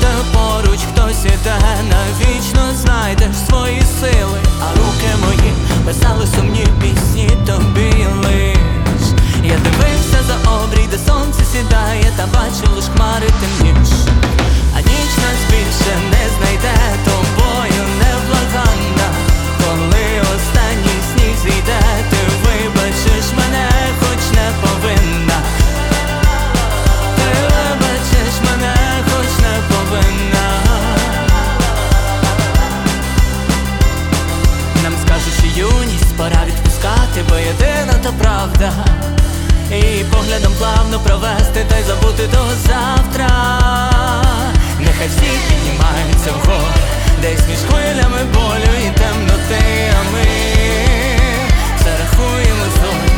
буде поруч, хтось іде, навічно знайдеш свої сили. А руки мої писали сумні пісні тобі лиш. Я дивився за обрій, де сонце сідає, та бачив лиш хмари темніш. А ніч нас більше не знайде, тобою невблаганна. Коли останній сніг зійде, ти вибачиш мене, хоч не повинна. Ти вибачиш мене, хоч не повинна. Нам скажуть, що юність пора відпускати, бо єдина та правда. І поглядом плавно провести та й забути до завтра. Нехай всі піднімаються вгору, десь між хвилями болю і темноти, а ми все рахуємо зорі.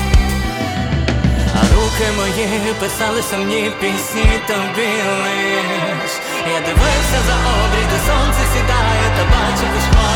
А руки мої писали сумні пісні тобі лиш. Я дивився за обрій, де сонце сідає, та бачив лиш хмари.